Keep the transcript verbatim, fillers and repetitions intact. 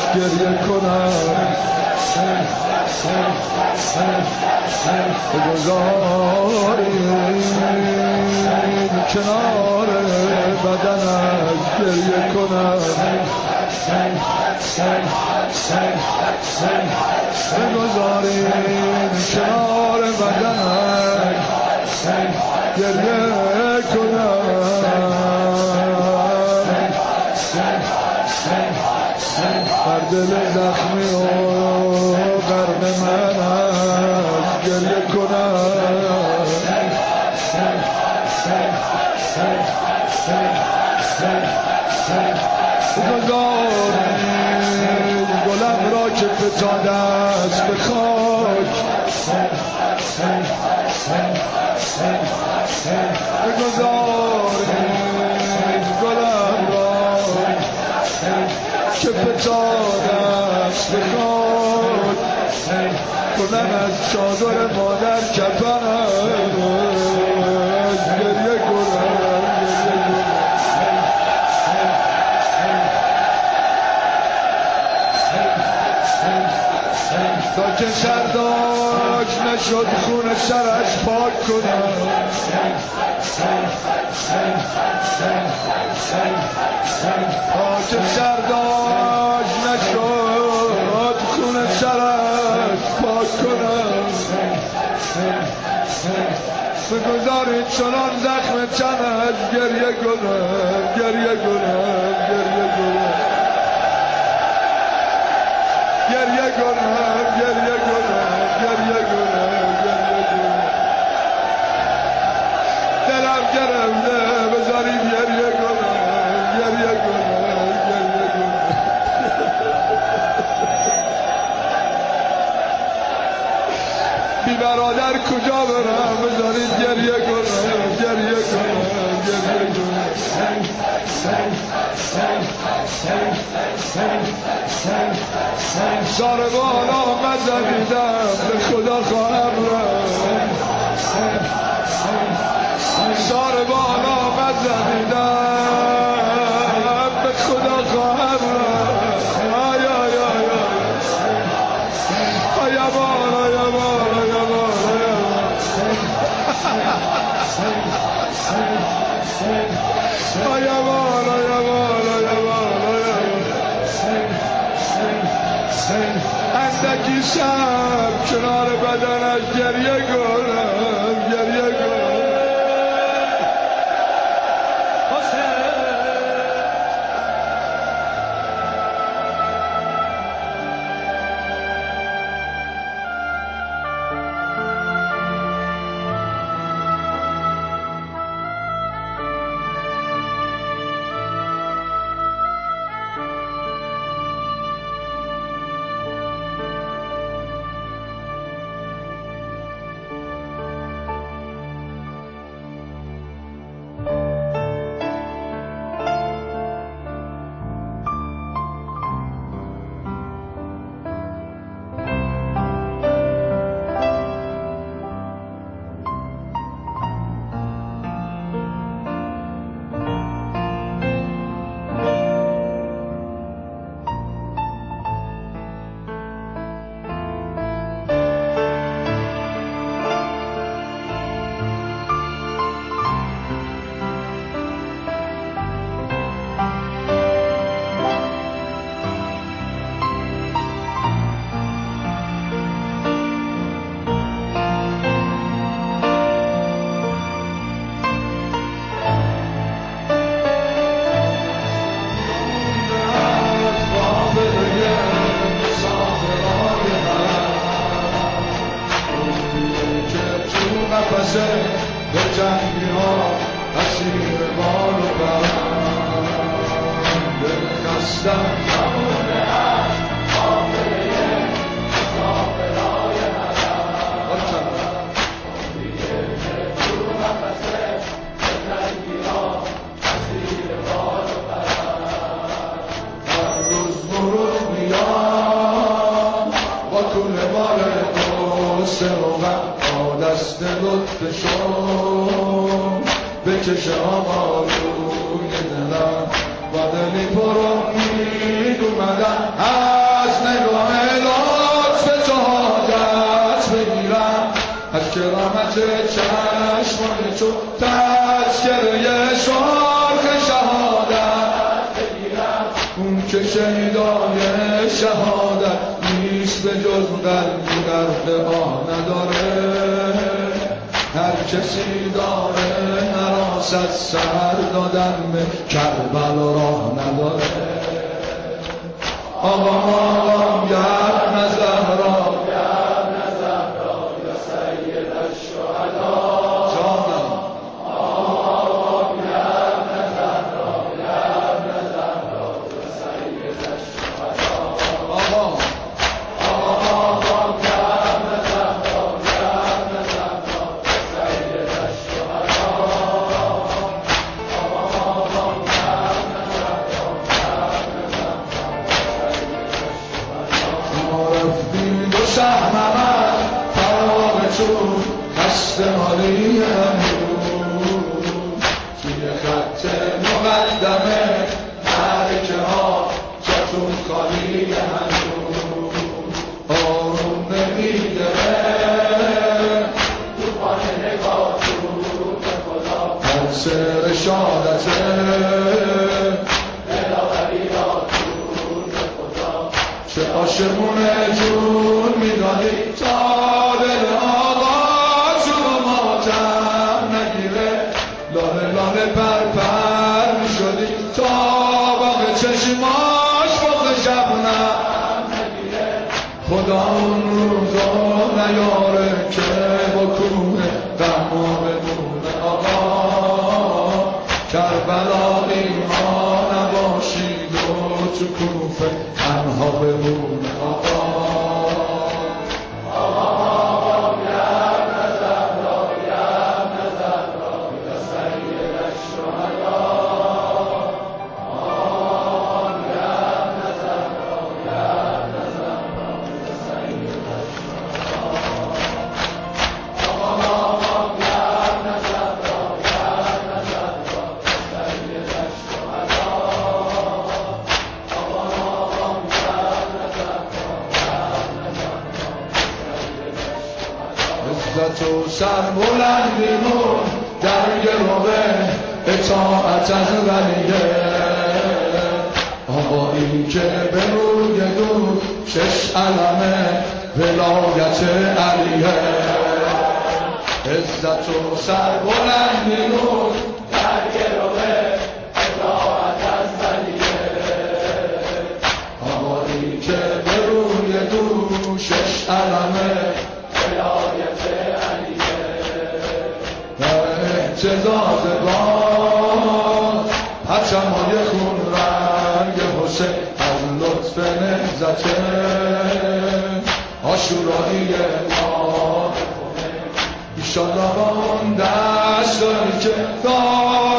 گریه کنم بگذاریم کنار بدنت گریه کنم بگذاریم کنار بدنت گریه کنم بر دل زخمی و غرق منت گریه کنم بگذارید گلم را که فتاده است به خاک بگذارید گلم را که فتاده است به خاک کنم از چادر مادر کفنت گریه کنم تا که سرداج نشد خون سرش پاک کنم تا که سرداج نشد خون سرش پاک کنم بگذارید چنان زخم تنش گریه کنم گریه کنم گریه کنم گریه کنم گریه کنم گریه کنم گریه کنم دلم گرفته بذارید گریه کنم گریه کنم گریه کنم بی برادر کجا برم بذارید گریه کنم گریه کنم گریه کنم ساربان آمد زدیدم به خدا خواهم رفت ساربان آمد زدیدم به خدا خواهم رفت آی آی آی آی آیمان آیمان آیمان آیمان آیمان اندکی شب کنار بدنش گریه کنم گریه کنم به جنگی ها اسیر بال و برم دل خستم زمونه از حافظه مسافرهای حرم دیگه که تو نفسه به جنگی ها اسیر بال و برم هر روز مرور میام با طول بال قصه و غم دست لطف شم بکشه آما روی دلم و دلی پر امید اومدم که شیدای شهادت نیست به جز قلبی درد آه نداره. هر کسی داره نراس از سر دادن به کربلا راه نداره. آقا آقا گرم زهرا گرم زهرا یا سید الشهدا. جانم آقا گرم زهرا گرم زهرا یا سید الشهدا. آقا آقا گرم زهرا گرم زهرا یا سید الشهدا. آقا گرم زهرا گرم زهرا رفتیم دو شهر فراغ چون خسته حالی امروز توی خط مقدمه حرکه ها جاتون خالی هنوز. آروم نمیداره توفان نگاه تو به خدا هر سر شادته دلاوری را تو به خدا. چه عاشقونه جون میدانی تا دل آقا تو ماتم نگیره. لاله لاله پر پر میشدی تا باقی چشماش بخ شبنم نگیره. خدا اون روزا نیاره که با کوه غما بمونه آقا. کربلا ایما نباشید و تو کوفه تنها بمونه آقا. آقا گرم زهرا گرم زهرا یا سید الشهدا. آقا گرم زهرا گرم زهرا یا سید الشهدا. آقا گرم زهرا گرم زهرا یا سید الشهدا. عزت و سر بلندیمون در گروه اطاعت از ولیه. آقایی که به روی دور شش علمه ولایت علیه. عزت و سر بلندیمون در گروه اطاعت از ولیه. آقایی که به روی دور شش علمه ولایت علیه. در اعتزاز باز پرچم‌های خون رنگ حسین از لطف نهضت عاشورایی ما ایشالله با اون دست داری که